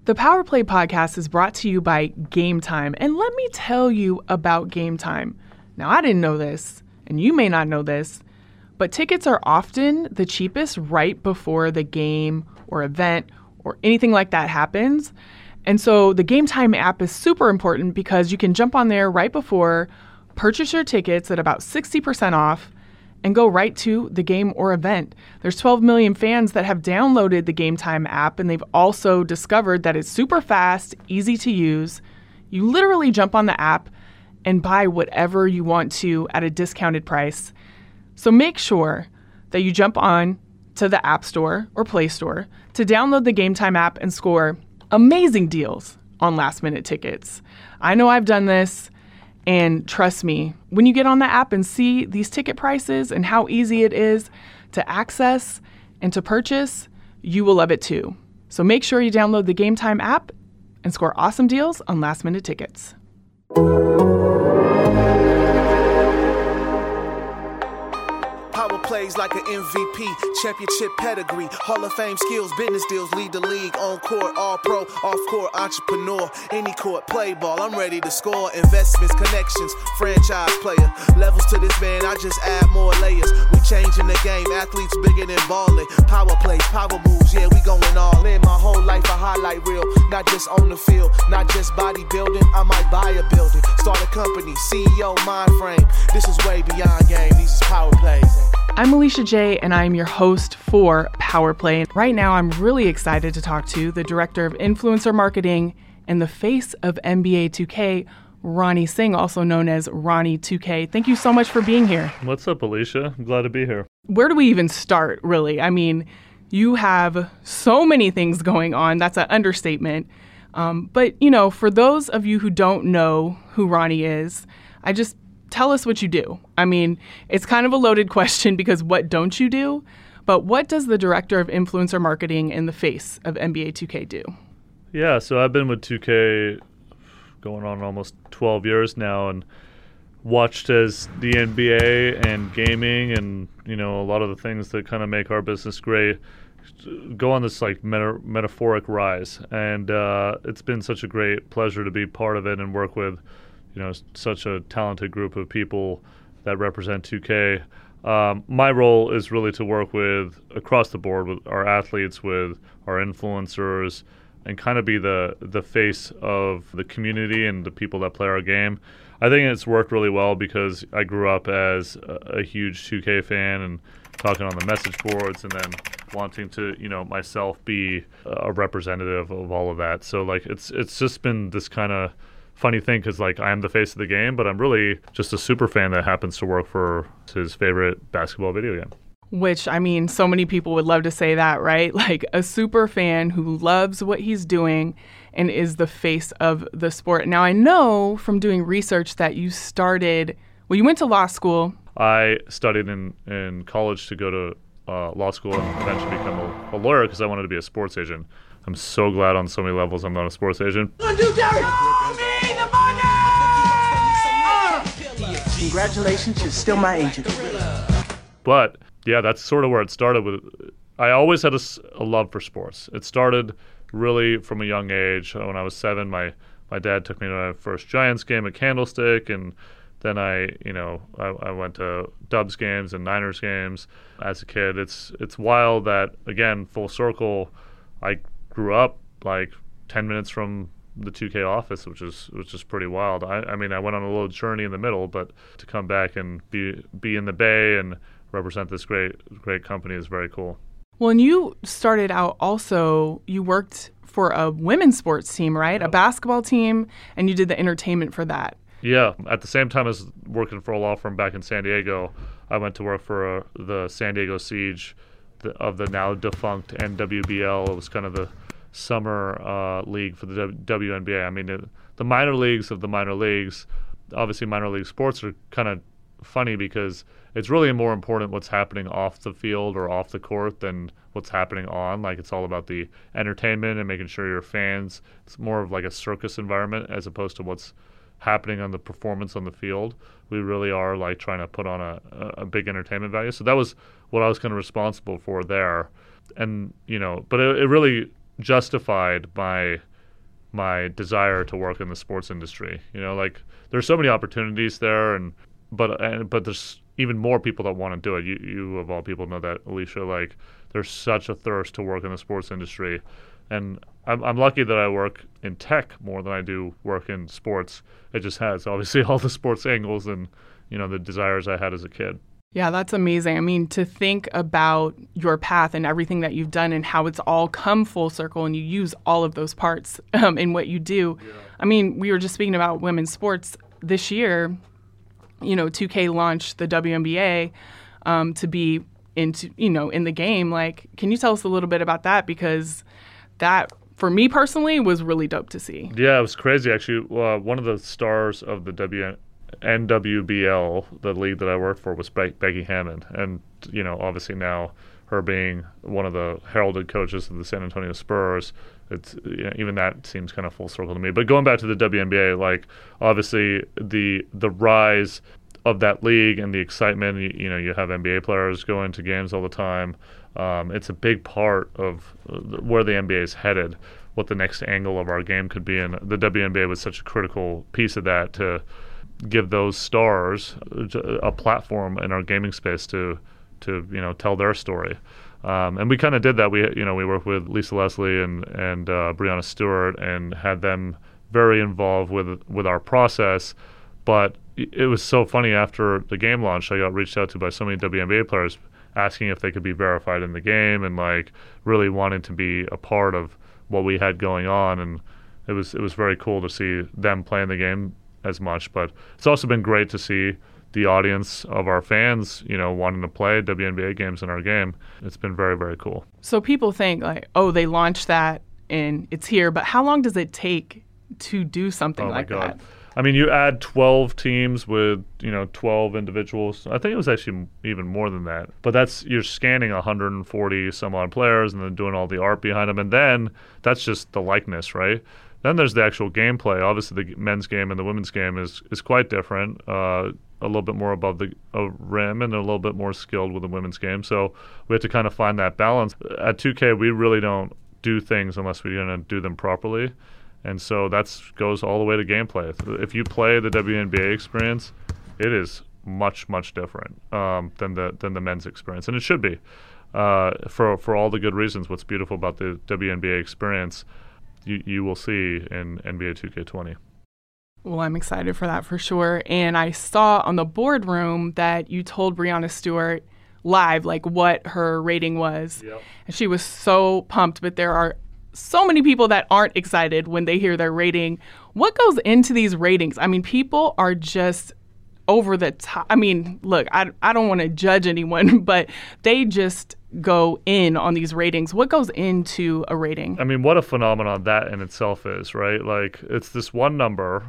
The Power Play podcast is brought to you by Game Time. And let me tell you about Game Time. Now, I didn't know this, and you may not know this, but tickets are often the cheapest right before the game or event or anything like that happens. And so the Game Time app is super important because you can jump on there right before, purchase your tickets at about 60% off, and go right to the game or event. There's 12 million fans that have downloaded the Game Time app, and they've also discovered that it's super fast, easy to use. You literally jump on the app and buy whatever you want to at a discounted price. So make sure that you jump on to the App Store or Play Store to download the Game Time app and score amazing deals on last-minute tickets. I know I've done this. And trust me, when you get on the app and see these ticket prices and how easy it is to access and to purchase, you will love it too. So make sure you download the Game Time app and score awesome deals on last-minute tickets. Power plays like an MVP, championship pedigree, Hall of Fame skills, business deals, lead the league, on court, all pro, off court, entrepreneur, any court, play ball, I'm ready to score, investments, connections, franchise player, levels to this man, I just add more layers, we changing the game, athletes bigger than balling, power plays, power moves, yeah, we going all in, my whole life a highlight reel, not just on the field, not just bodybuilding, I might buy a building, start a company, CEO, mind frame, this is way beyond game, these is power plays. I'm Alicia J, and I'm your host for Power Play. Right now, I'm really excited to talk to the Director of Influencer Marketing and the face of NBA 2K, Ronnie Singh, also known as Ronnie 2K. Thank you so much for being here. What's up, Alicia? I'm glad to be here. Where do we even start, really? I mean, you have so many things going on. That's an understatement. But, you know, for those of you who don't know who Ronnie is, tell us what you do. I mean, it's kind of a loaded question because what don't you do? But what does the Director of Influencer Marketing and the face of NBA 2K do? Yeah, so I've been with 2K going on almost 12 years now and watched as the NBA and gaming and, you know, a lot of the things that kind of make our business great go on this like metaphoric rise. And it's been such a great pleasure to be part of it and work with, you know, such a talented group of people that represent 2K. My role is really to work with across the board with our athletes, with our influencers, and kind of be the face of the community and the people that play our game. I think it's worked really well because I grew up as a huge 2K fan and talking on the message boards and then wanting to, you know, myself be a representative of all of that. So like it's just been this kind of funny thing because like I am the face of the game, but I'm really just a super fan that happens to work for his favorite basketball video game. Which, I mean, so many people would love to say that, right? Like a super fan who loves what he's doing and is the face of the sport. Now, I know from doing research that you went to law school. I studied in college to go to law school and eventually become a lawyer because I wanted to be a sports agent. I'm so glad on so many levels I'm not a sports agent. Congratulations, you're still my agent. But yeah, that's sort of where it started with. I always had a love for sports. It started really from a young age. When I was 7, my dad took me to my first Giants game at Candlestick, and then I went to Dubs games and Niners games as a kid. It's wild that, again, full circle, I grew up like 10 minutes from the 2K office, which is pretty wild. I mean, I went on a little journey in the middle, but to come back and be in the Bay and represent this great company is very cool. Well, and you started out also, you worked for a women's sports team, right? Yep. A basketball team, and you did the entertainment for that. Yeah. At the same time as working for a law firm back in San Diego, I went to work for the San Diego Siege of the now defunct NWBL. It was kind of the summer league for the WNBA. I mean, the minor leagues of the minor leagues. Obviously, minor league sports are kind of funny because it's really more important what's happening off the field or off the court than what's happening on. Like, it's all about the entertainment and making sure your fans, it's more of like a circus environment as opposed to what's happening on the performance on the field. We really are like trying to put on a big entertainment value. So that was what I was kind of responsible for there. And, you know, but it really justified my my desire to work in the sports industry. Like there's so many opportunities there, but there's even more people that want to do it. You of all people know that, Alicia. Like there's such a thirst to work in the sports industry, and I'm lucky that I work in tech more than I do work in sports. It just has obviously all the sports angles and the desires I had as a kid. Yeah, that's amazing. I mean, to think about your path and everything that you've done and how it's all come full circle and you use all of those parts in what you do. Yeah. I mean, we were just speaking about women's sports this year. 2K launched the WNBA to be into, in the game. Like, can you tell us a little bit about that? Because that, for me personally, was really dope to see. Yeah, it was crazy, actually. One of the stars of the NWBL, the league that I worked for, was Becky Hammon. And, obviously now her being one of the heralded coaches of the San Antonio Spurs, it's even that seems kind of full circle to me. But going back to the WNBA, like obviously the rise of that league and the excitement, you have NBA players going to games all the time. It's a big part of where the NBA is headed, what the next angle of our game could be. And the WNBA was such a critical piece of that to give those stars a platform in our gaming space to tell their story. And we kind of did that. We worked with Lisa Leslie and Breanna Stewart and had them very involved with our process. But it was so funny, after the game launch, I got reached out to by so many WNBA players asking if they could be verified in the game and like really wanting to be a part of what we had going on. And it was very cool to see them playing the game as much. But it's also been great to see the audience of our fans, wanting to play WNBA games in our game. It's been very, very cool. So people think like, oh, they launched that and it's here, but how long does it take to do something like that? I mean, you add 12 teams with, 12 individuals. I think it was actually even more than that. But you're scanning 140 some odd players and then doing all the art behind them. And then that's just the likeness, right? Then there's the actual gameplay. Obviously, the men's game and the women's game is quite different. A little bit more above the rim and a little bit more skilled with the women's game. So we have to kind of find that balance. At 2K, we really don't do things unless we're going to do them properly. And so that goes all the way to gameplay. If you play the WNBA experience, it is much, much different than the men's experience. And it should be for all the good reasons. What's beautiful about the WNBA experience, you will see in NBA 2K20. Well, I'm excited for that for sure. And I saw on the boardroom that you told Breanna Stewart live like what her rating was. Yep. And she was so pumped, but there are so many people that aren't excited when they hear their rating. What goes into these ratings? I mean, people are just over the top. I mean, look, I don't want to judge anyone, but they just go in on these ratings. What goes into a rating? I mean, what a phenomenon that in itself is, right? Like, it's this one number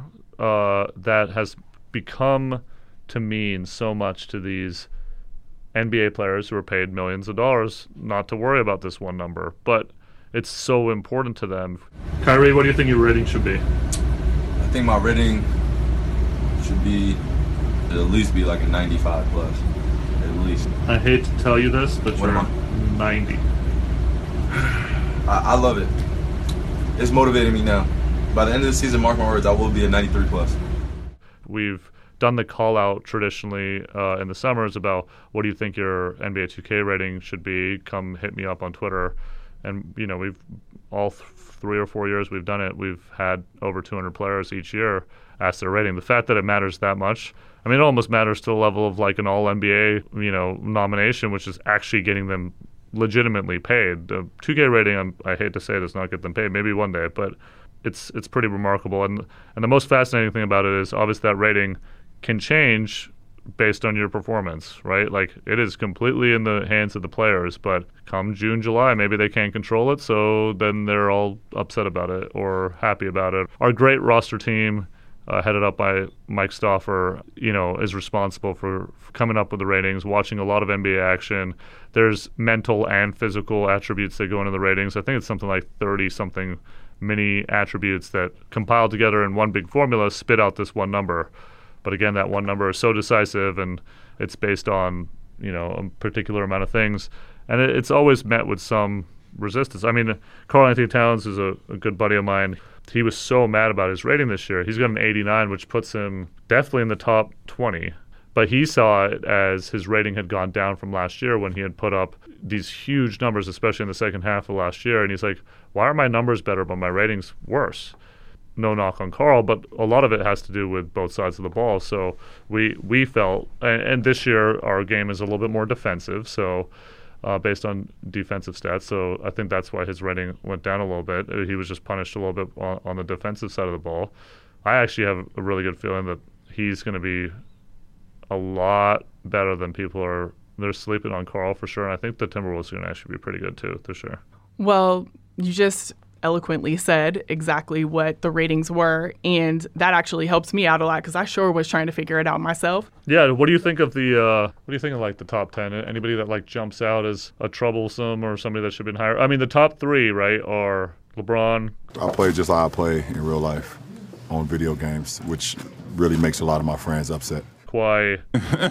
that has become to mean so much to these NBA players who are paid millions of dollars not to worry about this one number. But it's so important to them. Kyrie, what do you think your rating should be? I think my rating should be at least be like a 95 plus, at least. I hate to tell you this, but you're 90. I love it. It's motivating me now. By the end of the season, mark my words, I will be a 93 plus. We've done the call out traditionally in the summers about what do you think your NBA 2K rating should be? Come hit me up on Twitter. And, we've all 3 or 4 years we've done it, we've had over 200 players each year ask their rating. The fact that it matters that much, I mean, it almost matters to the level of like an all-NBA, nomination, which is actually getting them legitimately paid. The 2K rating, I hate to say it, does not get them paid. Maybe one day, but it's pretty remarkable. And the most fascinating thing about it is obviously that rating can change based on your performance, right? Like, it is completely in the hands of the players, but come June, July, maybe they can't control it, so then they're all upset about it or happy about it. Our great roster team, headed up by Mike Stauffer, is responsible for coming up with the ratings, watching a lot of NBA action. There's mental and physical attributes that go into the ratings. I think it's something like 30-something mini attributes that compile together in one big formula, spit out this one number. But again, that one number is so decisive, and it's based on, a particular amount of things. And it's always met with some resistance. I mean, Karl Anthony Towns is a good buddy of mine. he was so mad about his rating this year. He's got an 89, which puts him definitely in the top 20. But he saw it as his rating had gone down from last year when he had put up these huge numbers, especially in the second half of last year. And he's like, why are my numbers better but my ratings worse? No knock on Karl, but a lot of it has to do with both sides of the ball. So we felt, and this year our game is a little bit more defensive, so based on defensive stats. So I think that's why his rating went down a little bit. He was just punished a little bit on the defensive side of the ball. I actually have a really good feeling that he's going to be a lot better than people are. They're sleeping on Karl for sure, and I think the Timberwolves are going to actually be pretty good too this year. Well, you just eloquently said exactly what the ratings were, and that actually helps me out a lot because I sure was trying to figure it out myself. Yeah, what do you think of like the top 10? Anybody that like jumps out as a troublesome or somebody that should have been higher? I mean, the top 3, right, are LeBron. I play just like I play in real life on video games, which really makes a lot of my friends upset. Kawhi,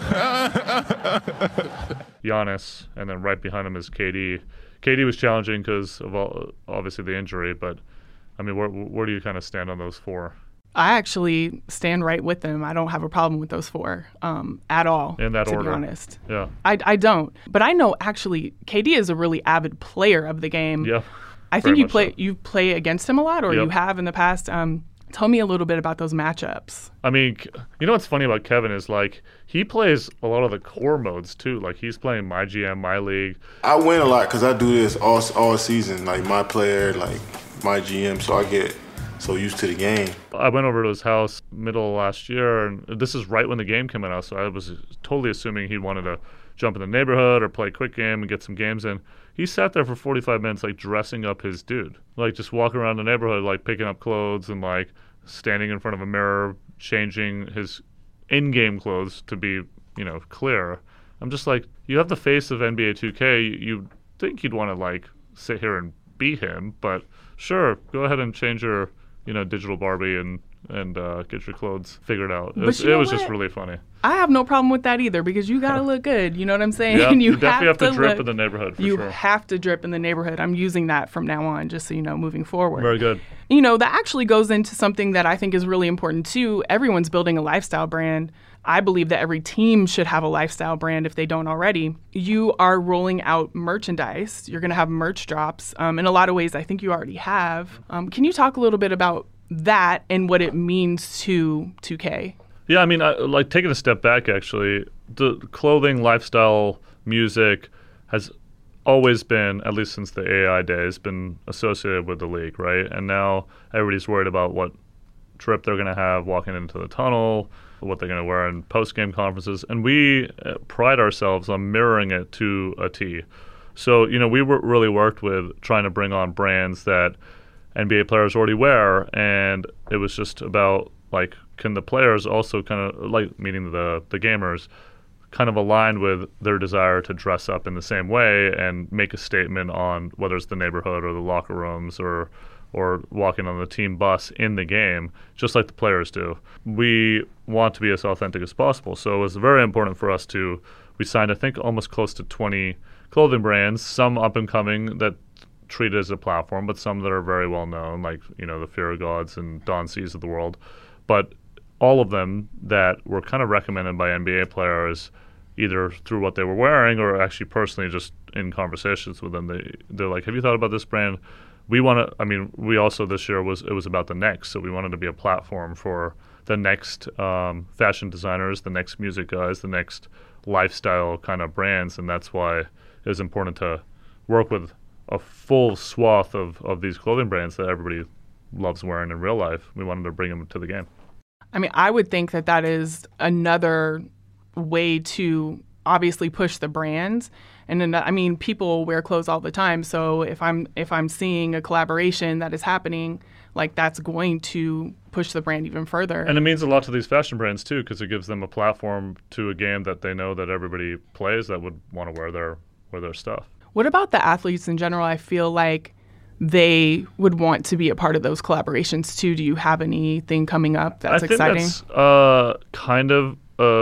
Giannis, and then right behind him is KD. KD was challenging because of obviously the injury, but I mean, where do you kind of stand on those 4? I actually stand right with them. I don't have a problem with those 4 at all. In that to order. be honest. Yeah. I don't. But I know actually KD is a really avid player of the game. Yeah. I think so. you play against him a lot, or Yep. you have in the past. Tell me a little bit about those matchups. I mean, you know what's funny about Kevin is like he plays a lot of the core modes too. Like he's playing my GM, my league. I win a lot because I do this all season. Like my player, like my GM, so I get so used to the game. I went over to his house middle of last year, and this is right when the game came out. So I was totally assuming he wanted to jump in the neighborhood or play a quick game and get some games in. He sat there for 45 minutes, like dressing up his dude, like just walking around the neighborhood, like picking up clothes and like standing in front of a mirror, changing his in-game clothes to be, clear. I'm just like, you have the face of NBA 2K. You think you'd want to like sit here and beat him, but sure, go ahead and change your, digital Barbie and get your clothes figured out. It was just really funny. I have no problem with that either because you got to look good. You know what I'm saying? Yeah, you definitely have to drip look, in the neighborhood for you sure. have to drip in the neighborhood. I'm using that from now on, just so you know, moving forward. Very good. That actually goes into something that I think is really important too. Everyone's building a lifestyle brand. I believe that every team should have a lifestyle brand if they don't already. You are rolling out merchandise. You're going to have merch drops. In a lot of ways, I think you already have. Can you talk a little bit about that and what it means to 2K? Yeah, I mean, like taking a step back, actually, the clothing, lifestyle, music has always been, at least since the AI days, been associated with the league, right? And now everybody's worried about what trip they're going to have walking into the tunnel, what they're going to wear in post-game conferences. And we pride ourselves on mirroring it to a T. So, we really worked with trying to bring on brands that NBA players already wear, and it was just about, like, can the players also kind of, like, meaning the gamers, kind of align with their desire to dress up in the same way and make a statement on whether it's the neighborhood or the locker rooms or walking on the team bus in the game, just like the players do. We want to be as authentic as possible. So it was very important for us we signed, I think, almost close to 20 clothing brands, some up and coming that treat it as a platform, but some that are very well known, like, the Fear of Gods and Don C's of the world. But all of them that were kind of recommended by NBA players, either through what they were wearing or actually personally just in conversations with them. They're like, have you thought about this brand? We also this year it was about the next, so we wanted to be a platform for the next fashion designers, the next music guys, the next lifestyle kind of brands, and that's why it was important to work with a full swath of these clothing brands that everybody loves wearing in real life. We wanted to bring them to the game. I mean, I would think that is another way to obviously push the brands. And then, I mean, people wear clothes all the time. So if I'm seeing a collaboration that is happening, like, that's going to push the brand even further. And it means a lot to these fashion brands too, because it gives them a platform to a game that they know that everybody plays that would want to wear their stuff. What about the athletes in general? I feel like they would want to be a part of those collaborations too. Do you have anything coming up that's exciting? I think that's kind of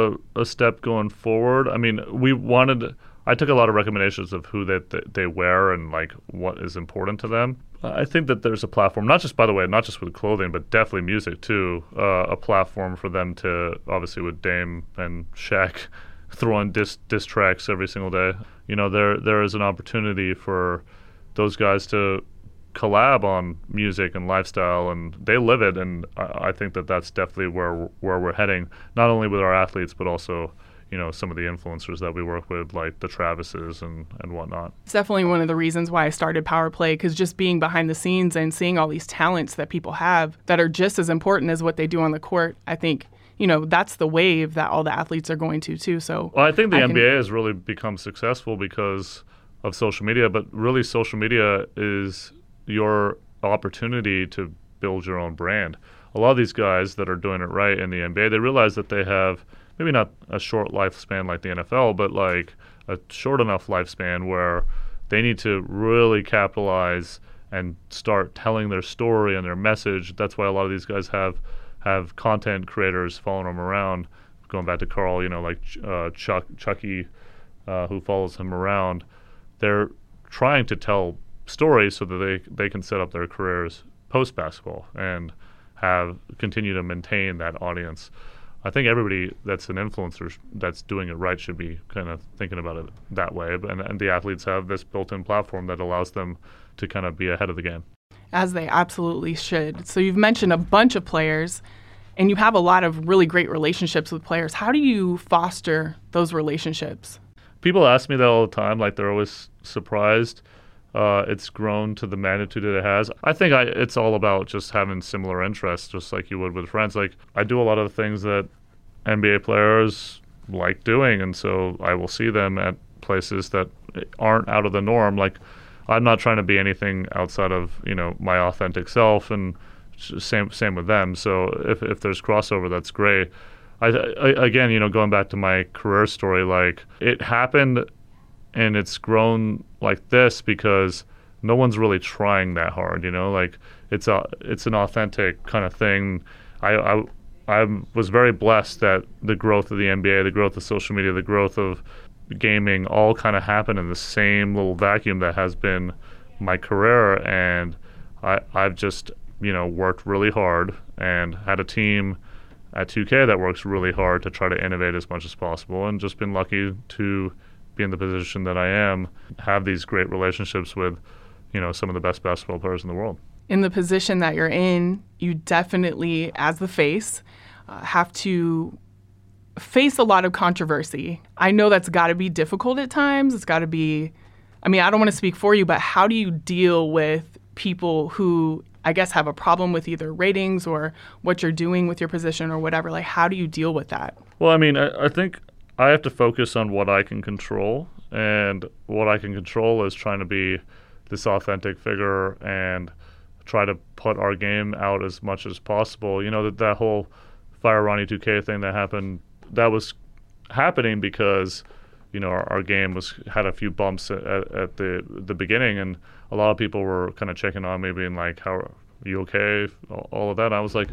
a step going forward. I mean, I took a lot of recommendations of who they wear and like what is important to them. I think that there's a platform, not just with clothing, but definitely music too. A platform for them to, obviously with Dame and Shaq, throw on diss tracks every single day. There is an opportunity for those guys to collab on music and lifestyle, and they live it. And I think that that's definitely where we're heading, not only with our athletes, but also some of the influencers that we work with, like the Travises and whatnot. It's definitely one of the reasons why I started Power Play, because just being behind the scenes and seeing all these talents that people have that are just as important as what they do on the court, I think, that's the wave that all the athletes are going to too. So I think the NBA has really become successful because of social media, but really social media is your opportunity to build your own brand. A lot of these guys that are doing it right in the NBA, they realize that they have maybe not a short lifespan like the NFL, but like a short enough lifespan where they need to really capitalize and start telling their story and their message. That's why a lot of these guys have content creators following them around. Going back to Carl, like Chucky, who follows him around. They're trying to tell stories so that they can set up their careers post-basketball and continue to maintain that audience. I think everybody that's an influencer that's doing it right should be kind of thinking about it that way. And the athletes have this built-in platform that allows them to kind of be ahead of the game. As they absolutely should. So you've mentioned a bunch of players, and you have a lot of really great relationships with players. How do you foster those relationships? People ask me that all the time. Like, they're always surprised. It's grown to the magnitude that it has. I think it's all about just having similar interests, just like you would with friends. Like, I do a lot of the things that NBA players like doing, and so I will see them at places that aren't out of the norm. Like, I'm not trying to be anything outside of my authentic self, and same with them. So if there's crossover, that's great. I again, going back to my career story, like, it happened and it's grown like this because no one's really trying that hard, like it's an authentic kind of thing. I was very blessed that the growth of the NBA, the growth of social media, the growth of gaming all kind of happened in the same little vacuum that has been my career. And I've just, worked really hard and had a team at 2K that works really hard to try to innovate as much as possible, and just been lucky to be in the position that I am, have these great relationships with, some of the best basketball players in the world. In the position that you're in, you definitely, as the face, have to face a lot of controversy. I know that's got to be difficult at times. It's got to be, I don't want to speak for you, but how do you deal with people who, I guess, have a problem with either ratings or what you're doing with your position or whatever? Like, how do you deal with that? Well, I think I have to focus on what I can control, and what I can control is trying to be this authentic figure and try to put our game out as much as possible. That whole Fire Ronnie 2K thing that happened, that was happening because our game had a few bumps at the beginning, and a lot of people were kind of checking on me, being like, "How are you okay?" All of that. And I was like,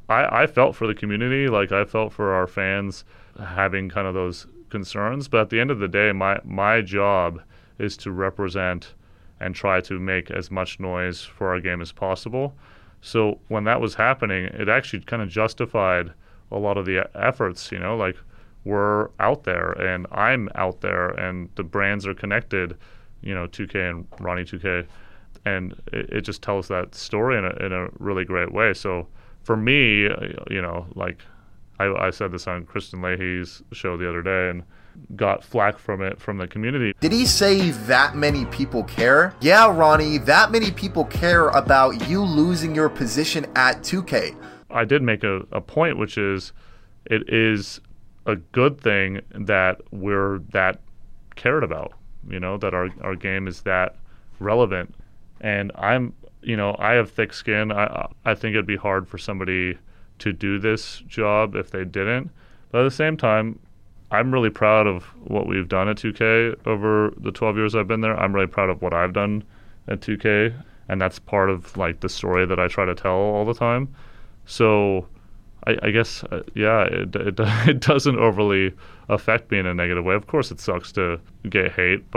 I felt for the community, like I felt for our fans having kind of those concerns. But at the end of the day, my job is to represent and try to make as much noise for our game as possible. So when that was happening, it actually kind of justified a lot of the efforts, like, we're out there and I'm out there and the brands are connected, 2K and Ronnie 2K. And it just tells that story in a really great way. So for me, like I said this on Kristen Leahy's show the other day and got flack from the community. Did he say that many people care? Yeah, Ronnie, that many people care about you losing your position at 2K. I did make a point, which is it is a good thing that we're that cared about, that our game is that relevant. And I have thick skin. I think it'd be hard for somebody to do this job if they didn't. But at the same time, I'm really proud of what we've done at 2K over the 12 years I've been there. I'm really proud of what I've done at 2K, and that's part of like the story that I try to tell all the time. So I guess, it doesn't overly affect me in a negative way. Of course, it sucks to get hate, but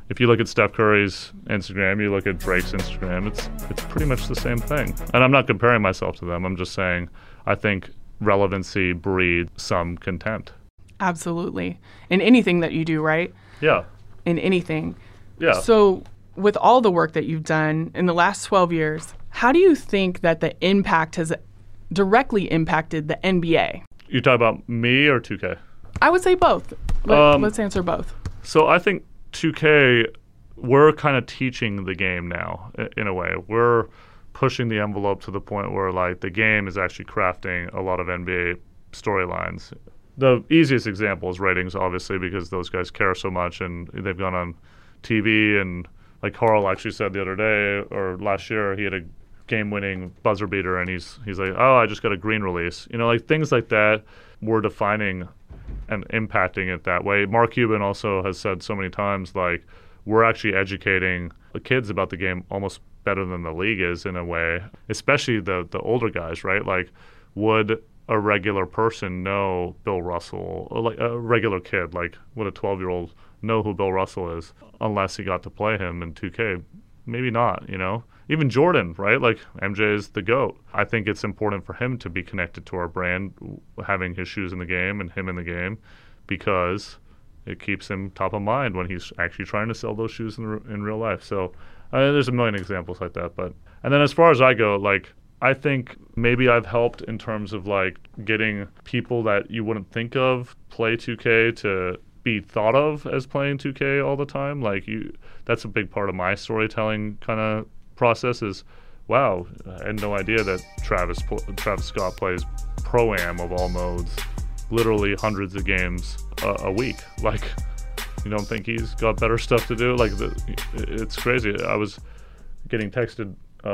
if you look at Steph Curry's Instagram, you look at Drake's Instagram, it's pretty much the same thing. And I'm not comparing myself to them. I'm just saying I think relevancy breeds some contempt. Absolutely. In anything that you do, right? Yeah. In anything. Yeah. So with all the work that you've done in the last 12 years, how do you think that the impact has directly impacted the NBA? You talk about me or 2K? I would say both. Let's answer both. So I think 2K, we're kind of teaching the game now in a way. We're pushing the envelope to the point where like the game is actually crafting a lot of NBA storylines. The easiest example is ratings, obviously, because those guys care so much and they've gone on TV. And like Carl actually said the other day or last year, he had a game-winning buzzer beater, and he's like, oh, I just got a green release. You know, like things like that, we're defining and impacting it that way. Mark Cuban also has said so many times, like, we're actually educating the kids about the game almost better than the league is in a way, especially the older guys, right? Like, would a regular person know Bill Russell, or like a regular kid, like would a 12-year-old know who Bill Russell is unless he got to play him in 2K? Maybe not, you know? Even Jordan, right? Like, MJ is the GOAT. I think it's important for him to be connected to our brand, having his shoes in the game and him in the game, because it keeps him top of mind when he's actually trying to sell those shoes in real life. So there's a million examples like that. And then as far as I go, like, I think maybe I've helped in terms of, like, getting people that you wouldn't think of play 2K to be thought of as playing 2K all the time. Like, that's a big part of my storytelling kind of process is, wow, I had no idea that Travis Scott plays Pro-Am of all modes, literally hundreds of games a week. Like, you don't think he's got better stuff to do? Like, it's crazy. I was getting texted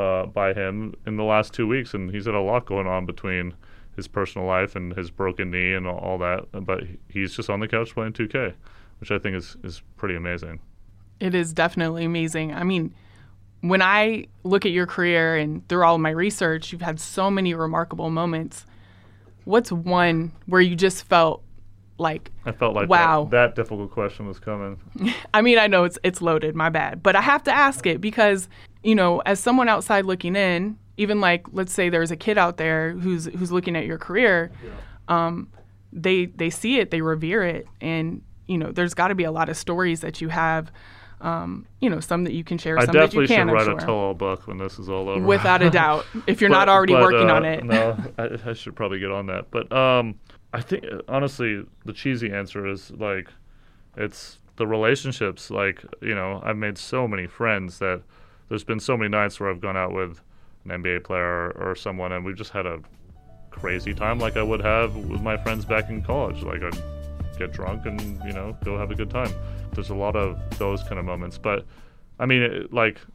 by him in the last 2 weeks, and he's had a lot going on between his personal life and his broken knee and all that, but he's just on the couch playing 2K, which I think is pretty amazing. It is definitely amazing. I mean, when I look at your career and through all of my research, you've had so many remarkable moments. What's one where you just felt like, I felt like wow, that difficult question was coming. I mean, I know it's loaded, my bad, but I have to ask it because, you know, as someone outside looking in, even like, let's say there's a kid out there who's looking at your career, they see it, they revere it, and, you know, there's got to be a lot of stories that you have. You know, some that you can share, some that you can't. I definitely should write a tell-all book when this is all over. Without a doubt, if you're not already working on it. No, I should probably get on that. But I think, honestly, the cheesy answer is, like, it's the relationships. Like, you know, I've made so many friends that there's been so many nights where I've gone out with an NBA player or someone, and we've just had a crazy time like I would have with my friends back in college. Like, I'd get drunk and, you know, go have a good time. There's a lot of those kind of moments. But, I mean,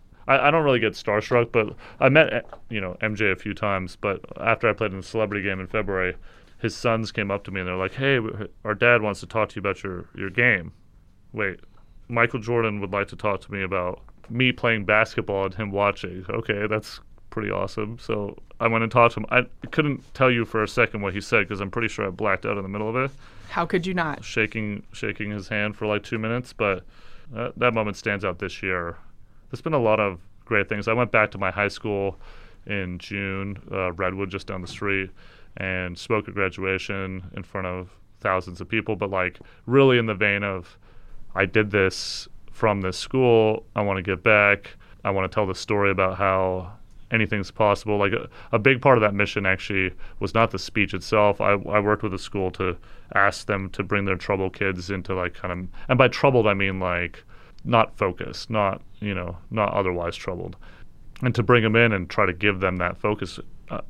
I don't really get starstruck, but I met, you know, MJ a few times. But after I played in the celebrity game in February, his sons came up to me and they're like, hey, our dad wants to talk to you about your game. Wait, Michael Jordan would like to talk to me about me playing basketball and him watching. Okay, that's pretty awesome. So I went and talked to him. I couldn't tell you for a second what he said because I'm pretty sure I blacked out in the middle of it. How could you not? Shaking his hand for like 2 minutes, but that moment stands out this year. There's been a lot of great things. I went back to my high school in June, Redwood, just down the street, and spoke at graduation in front of thousands of people, but like really in the vein of, I did this from this school, I want to give back, I want to tell the story about how anything's possible. Like a big part of that mission actually was not the speech itself. I worked with a school to ask them to bring their troubled kids into like kind of, and by troubled I mean like not focused, not, you know, not otherwise troubled, and to bring them in and try to give them that focus,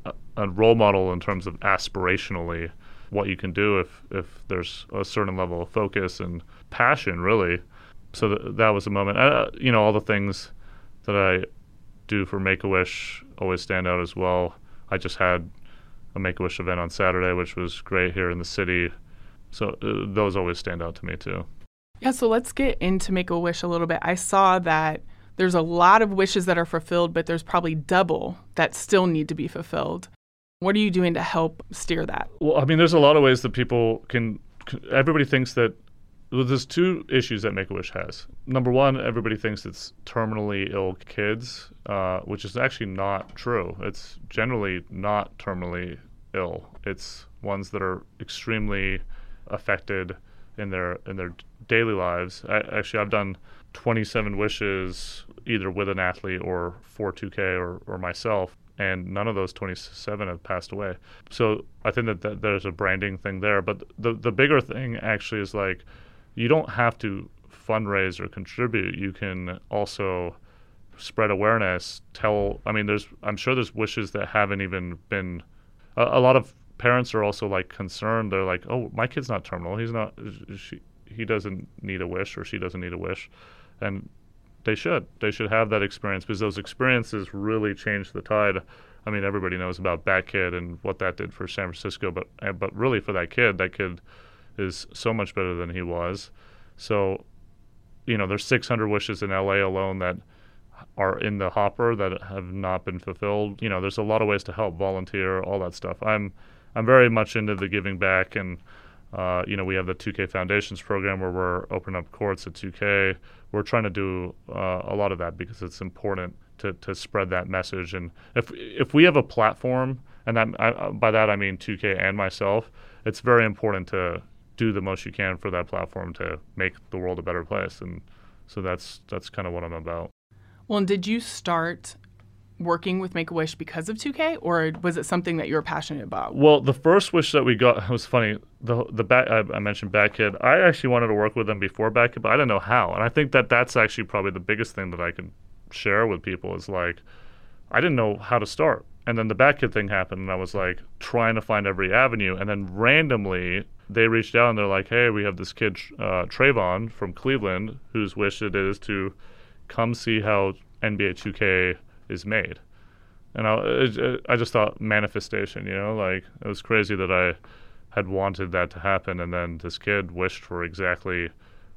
a role model in terms of aspirationally what you can do if there's a certain level of focus and passion, really. So that was a moment. You know, all the things that I do for Make-A-Wish always stand out as well. I just had a Make-A-Wish event on Saturday, which was great here in the city. So those always stand out to me too. Yeah, so let's get into Make-A-Wish a little bit. I saw that there's a lot of wishes that are fulfilled, but there's probably double that still need to be fulfilled. What are you doing to help steer that? Well, I mean, there's a lot of ways that people can everybody thinks that Well, there's two issues that Make-A-Wish has. Number one, everybody thinks it's terminally ill kids, which is actually not true. It's generally not terminally ill. It's ones that are extremely affected in their daily lives. I've done 27 wishes either with an athlete or for 2K or myself, and none of those 27 have passed away. So I think that there's a branding thing there. But the bigger thing actually is like, you don't have to fundraise or contribute. You can also spread awareness. I'm sure there's wishes that haven't even been. A lot of parents are also like concerned. They're like, oh, my kid's not terminal. He doesn't need a wish, or she doesn't need a wish, and they should have that experience, because those experiences really change the tide. I mean, everybody knows about Bat-Kid and what that did for San Francisco, but really for that kid is so much better than he was. So, there's 600 wishes in LA alone that are in the hopper that have not been fulfilled. There's a lot of ways to help, volunteer, all that stuff. I'm very much into the giving back, and we have the 2K Foundations program where we're opening up courts at 2K. We're trying to do a lot of that because it's important to spread that message. And if we have a platform, and by that I mean 2K and myself, it's very important to do the most you can for that platform to make the world a better place. And so that's kind of what I'm about. Well, and did you start working with Make-A-Wish because of 2K, or was it something that you were passionate about? Well, the first wish that we got, it was funny. I mentioned Bat-Kid. I actually wanted to work with them before Bat-Kid, but I didn't know how. And I think that's actually probably the biggest thing that I can share with people is like, I didn't know how to start. And then the Bat-Kid thing happened, and I was like trying to find every avenue. And then randomly they reached out and they're like, hey, we have this kid, Trayvon from Cleveland, whose wish it is to come see how NBA 2K is made. And I just thought manifestation, like it was crazy that I had wanted that to happen, and then this kid wished for exactly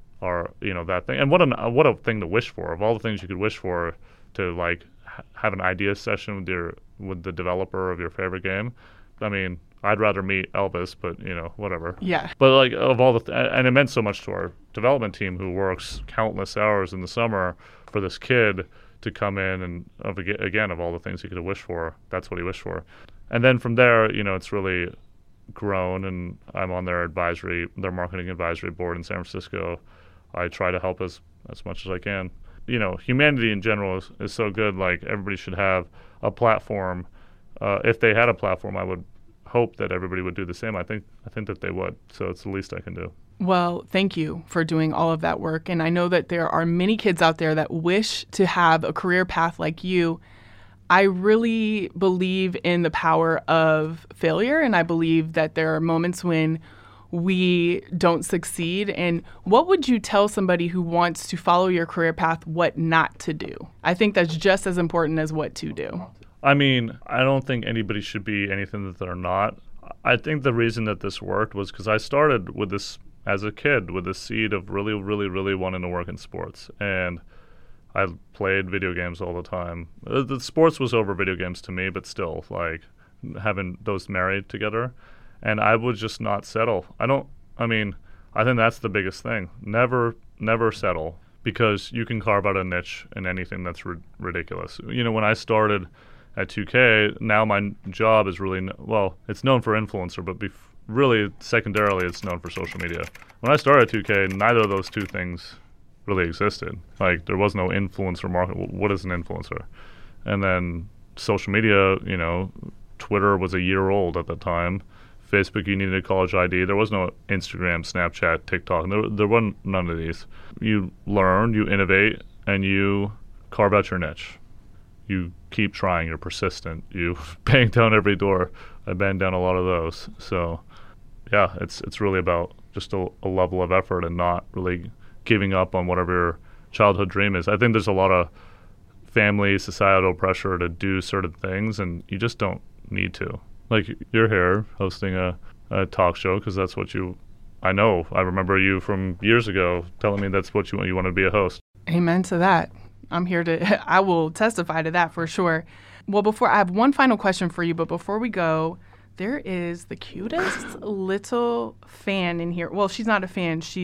that thing. And what a thing to wish for. Of all the things you could wish for, to like have an idea session with the developer of your favorite game. I mean, I'd rather meet Elvis, but whatever. Yeah. But like of all and it meant so much to our development team, who works countless hours in the summer for this kid to come in, and of all the things he could have wished for, that's what he wished for. And then from there, it's really grown, and I'm on their marketing advisory board in San Francisco. I try to help as much as I can. Humanity in general is so good. Like, everybody should have a platform. If they had a platform, I would hope that everybody would do the same. I think that they would. So it's the least I can do. Well, thank you for doing all of that work. And I know that there are many kids out there that wish to have a career path like you. I really believe in the power of failure, and I believe that there are moments when we don't succeed. And what would you tell somebody who wants to follow your career path what not to do? I think that's just as important as what to do. I mean, I don't think anybody should be anything that they're not. I think the reason that this worked was because I started with this as a kid with the seed of really, really, really wanting to work in sports. And I played video games all the time. The sports was over video games to me, but still, like, having those married together. And I would just not settle. I think that's the biggest thing. Never settle, because you can carve out a niche in anything that's ridiculous. When I started at 2K, now my job is really, it's known for influencer, but really secondarily it's known for social media. When I started at 2K, neither of those two things really existed. Like, there was no influencer market. What is an influencer? And then social media, Twitter was a year old at the time. Facebook, you needed a college ID. There was no Instagram, Snapchat, TikTok. There wasn't none of these. You learn, you innovate, and you carve out your niche. You keep trying. You're persistent. You bang down every door. I banged down a lot of those. So, yeah, it's really about just a level of effort and not really giving up on whatever your childhood dream is. I think there's a lot of family, societal pressure to do certain things, and you just don't need to. Like, you're here hosting a talk show because that's what I know. I remember you from years ago telling me that's what you want to be a host. Amen to that. I'm here I will testify to that for sure. Well, I have one final question for you, but before we go, there is the cutest little fan in here. Well, she's not a fan. She's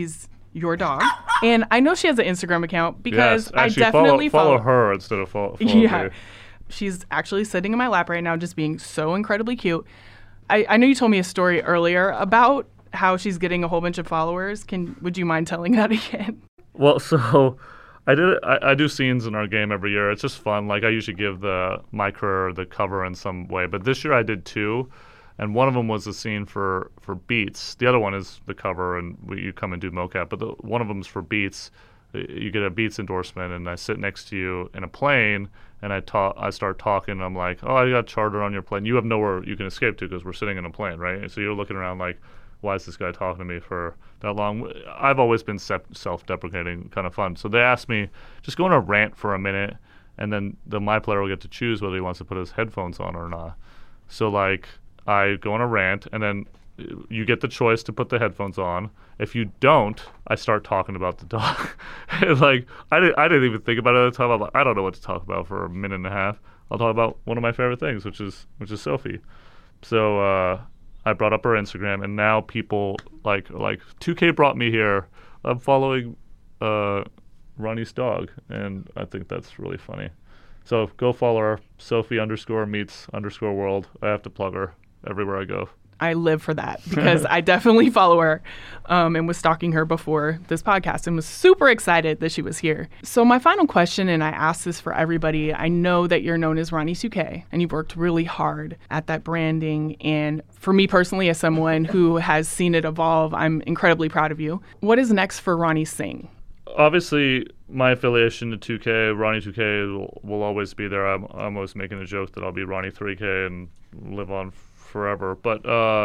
your dog. And I know she has an Instagram account because Yes, I actually, definitely follow her instead of follow Yeah. me. She's actually sitting in my lap right now, just being so incredibly cute. I know you told me a story earlier about how she's getting a whole bunch of followers. Would you mind telling that again? Well, so I do scenes in our game every year. It's just fun. Like I usually give my career the cover in some way, but this year I did 2, and one of them was a scene for Beats. The other one is the cover, and you come and do mocap. But one of them's for Beats. You get a Beats endorsement, and I sit next to you in a plane, and I start talking. And I'm like, oh, I got charter on your plane. You have nowhere you can escape to because we're sitting in a plane, right? So you're looking around like, why is this guy talking to me for that long? I've always been self-deprecating, kind of fun. So they asked me, just go on a rant for a minute, and then my player will get to choose whether he wants to put his headphones on or not. So like I go on a rant, and then you get the choice to put the headphones on. If you don't, I start talking about the dog. Like I didn't even think about it at the time. I'm like, I don't know what to talk about for a minute and a half. I'll talk about one of my favorite things, which is Sophie. So I brought up her Instagram, and now people like 2K brought me here. I'm following Ronnie's dog, and I think that's really funny. So go follow her, Sophie_meets_world. I have to plug her everywhere I go. I live for that because I definitely follow her and was stalking her before this podcast and was super excited that she was here. So my final question, and I ask this for everybody, I know that you're known as Ronnie 2K and you've worked really hard at that branding. And for me personally, as someone who has seen it evolve, I'm incredibly proud of you. What is next for Ronnie Singh? Obviously, my affiliation to 2K, Ronnie 2K will always be there. I'm always making a joke that I'll be Ronnie 3K and live on forever. But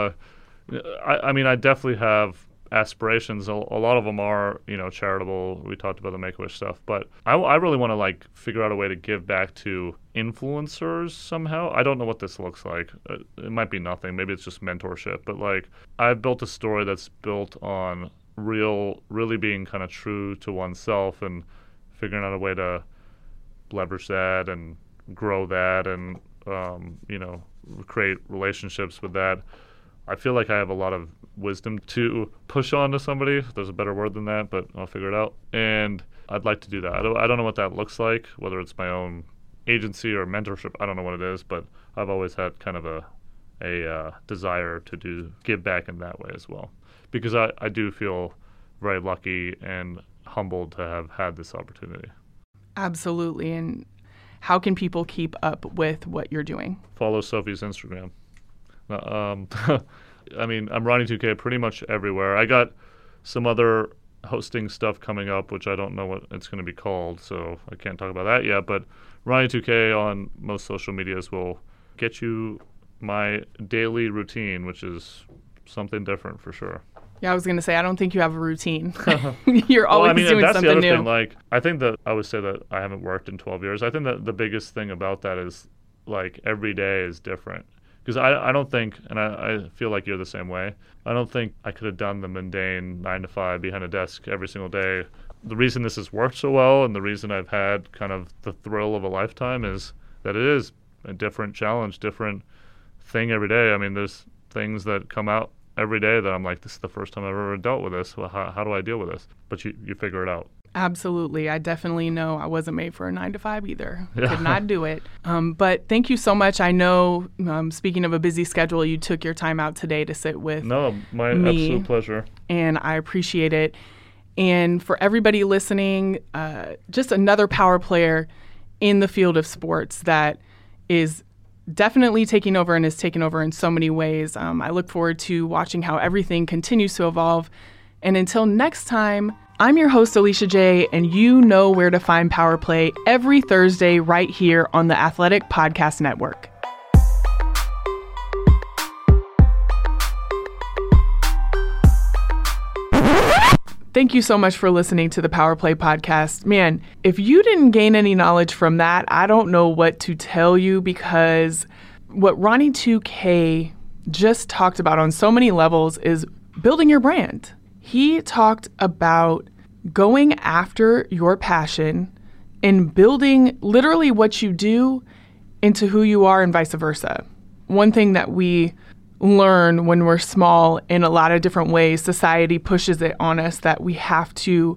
I mean, I definitely have aspirations. A lot of them are, charitable. We talked about the Make-A-Wish stuff, but I really want to figure out a way to give back to influencers somehow. I don't know what this looks like. It might be nothing. Maybe it's just mentorship. But I've built a story that's built on really being kind of true to oneself and figuring out a way to leverage that and grow that and create relationships with that. I feel like I have a lot of wisdom to push on to somebody. If there's a better word than that, but I'll figure it out. And I'd like to do that. I don't know what that looks like, whether it's my own agency or mentorship. I don't know what it is, but I've always had kind of a desire to give back in that way as well. Because I do feel very lucky and humbled to have had this opportunity. Absolutely. And how can people keep up with what you're doing? Follow Sophie's Instagram. I mean, I'm Ronnie 2K pretty much everywhere. I got some other hosting stuff coming up, which I don't know what it's going to be called, so I can't talk about that yet. But Ronnie 2K on most social medias will get you my daily routine, which is something different for sure. Yeah, I was going to say, I don't think you have a routine. You're always doing that's something the other new. Thing. I think that I would say that I haven't worked in 12 years. I think that the biggest thing about that is every day is different. Because I don't think, and I feel like you're the same way, I don't think I could have done the mundane 9 to 5 behind a desk every single day. The reason this has worked so well and the reason I've had kind of the thrill of a lifetime is that it is a different challenge, different thing every day. I mean, there's things that come out every day that I'm like, this is the first time I've ever dealt with this. Well, how do I deal with this? But you figure it out. Absolutely. I definitely know I wasn't made for a 9 to 5 either. Could not do it. But thank you so much. I know, speaking of a busy schedule, you took your time out today to sit with No, my me, absolute pleasure. And I appreciate it. And for everybody listening, just another power player in the field of sports that is definitely taking over and is taking over in so many ways. I look forward to watching how everything continues to evolve. And until next time, I'm your host, Alicia J., and you know where to find Power Play every Thursday right here on the Athletic Podcast Network. Thank you so much for listening to the Power Play podcast. Man, if you didn't gain any knowledge from that, I don't know what to tell you, because what Ronnie 2K just talked about on so many levels is building your brand. He talked about going after your passion and building literally what you do into who you are and vice versa. One thing that we learn when we're small in a lot of different ways. Society pushes it on us that we have to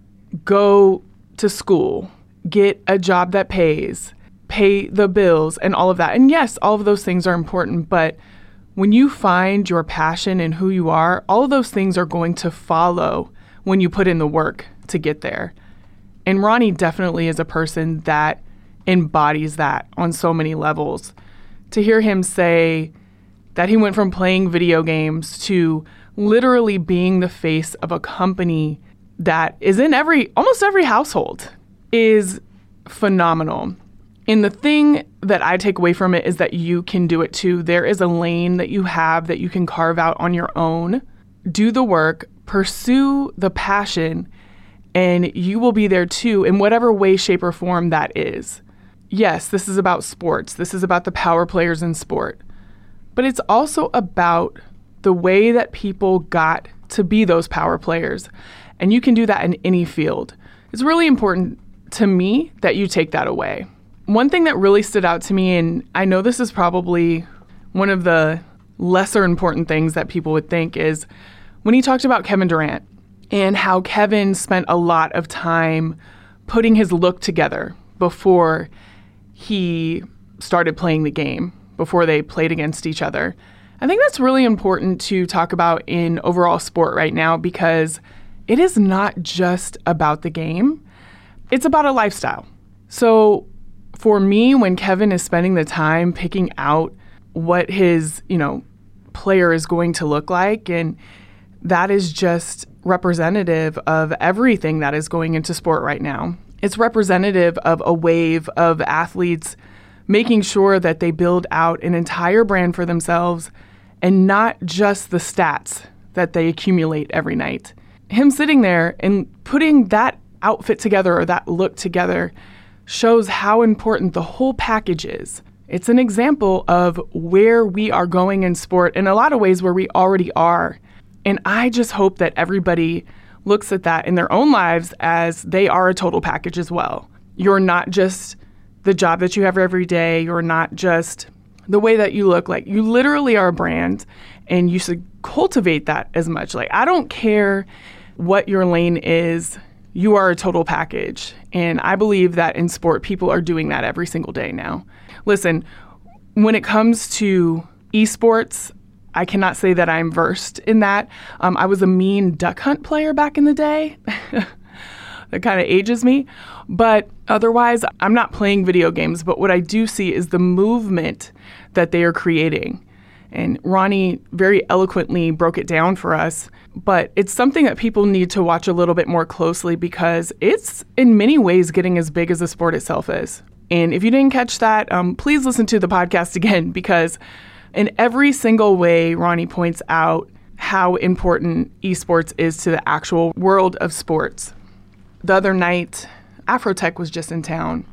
go to school, get a job that pays, pay the bills, and all of that. And yes, all of those things are important, but when you find your passion and who you are, all of those things are going to follow when you put in the work to get there. And Ronnie definitely is a person that embodies that on so many levels. To hear him say that he went from playing video games to literally being the face of a company that is in almost every household is phenomenal. And the thing that I take away from it is that you can do it too. There is a lane that you have that you can carve out on your own. Do the work, pursue the passion, and you will be there too in whatever way, shape, or form that is. Yes, this is about sports. This is about the power players in sport. But it's also about the way that people got to be those power players. And you can do that in any field. It's really important to me that you take that away. One thing that really stood out to me, and I know this is probably one of the lesser important things that people would think, is when he talked about Kevin Durant and how Kevin spent a lot of time putting his look together before he started playing the game, before they played against each other. I think that's really important to talk about in overall sport right now, because it is not just about the game. It's about a lifestyle. So for me, when Kevin is spending the time picking out what his, player is going to look like, and that is just representative of everything that is going into sport right now. It's representative of a wave of athletes making sure that they build out an entire brand for themselves and not just the stats that they accumulate every night. Him sitting there and putting that outfit together or that look together shows how important the whole package is. It's an example of where we are going in sport, in a lot of ways where we already are. And I just hope that everybody looks at that in their own lives as they are a total package as well. You're not just the job that you have every day. You're not just the way that you look. Like, you literally are a brand, and you should cultivate that as much. Like, I don't care what your lane is. You are a total package. And I believe that in sport, people are doing that every single day now. Listen, when it comes to esports, I cannot say that I'm versed in that. I was a mean duck hunt player back in the day. That kind of ages me. But otherwise, I'm not playing video games. But what I do see is the movement that they are creating. And Ronnie very eloquently broke it down for us. But it's something that people need to watch a little bit more closely, because it's in many ways getting as big as the sport itself is. And if you didn't catch that, please listen to the podcast again, because in every single way, Ronnie points out how important esports is to the actual world of sports. The other night, Afrotech was just in town,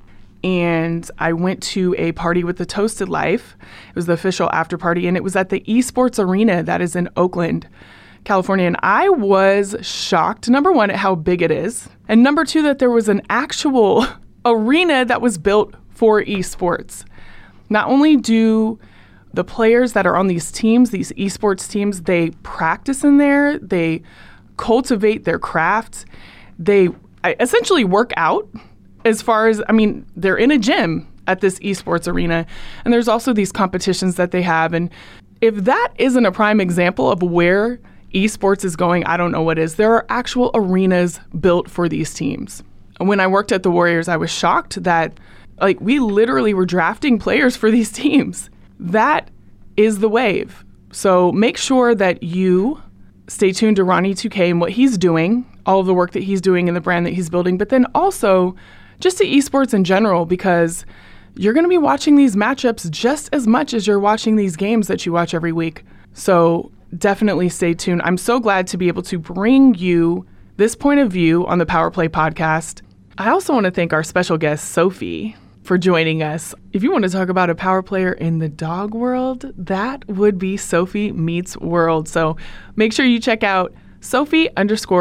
and I went to a party with the Toasted Life. It was the official after party, and it was at the esports arena that is in Oakland, California. And I was shocked, number one, at how big it is, and number two, that there was an actual arena that was built for esports. Not only do the players that are on these teams, these esports teams, they practice in there, they cultivate their craft, they essentially work out as far as, they're in a gym at this esports arena. And there's also these competitions that they have. And if that isn't a prime example of where esports is going, I don't know what is. There are actual arenas built for these teams. When I worked at the Warriors, I was shocked that we literally were drafting players for these teams. That is the wave. So make sure that you stay tuned to Ronnie 2K and what he's doing, all of the work that he's doing and the brand that he's building, but then also just to esports in general, because you're going to be watching these matchups just as much as you're watching these games that you watch every week. So definitely stay tuned. I'm so glad to be able to bring you this point of view on the Power Play podcast. I also want to thank our special guest, Sophie, for joining us. If you want to talk about a power player in the dog world, that would be Sophie Meets World. So make sure you check out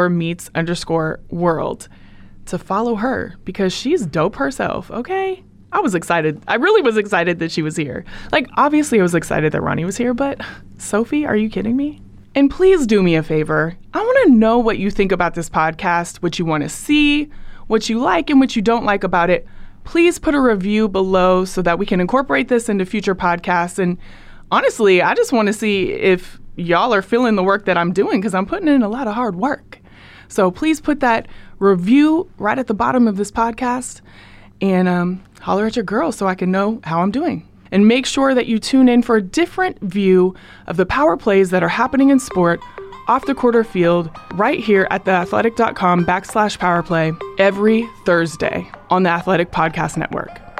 Sophie_Meets_World to follow her, because she's dope herself, okay? I was excited. I really was excited that she was here. Like, obviously I was excited that Ronnie was here, but Sophie, are you kidding me? And please do me a favor. I want to know what you think about this podcast, what you want to see, what you like and what you don't like about it. Please put a review below so that we can incorporate this into future podcasts. And honestly, I just want to see if y'all are feeling the work that I'm doing, because I'm putting in a lot of hard work. So please put that review right at the bottom of this podcast and holler at your girl so I can know how I'm doing. And make sure that you tune in for a different view of the power plays that are happening in sport off the court or field right here at theathletic.com/powerplay every Thursday on the Athletic Podcast Network.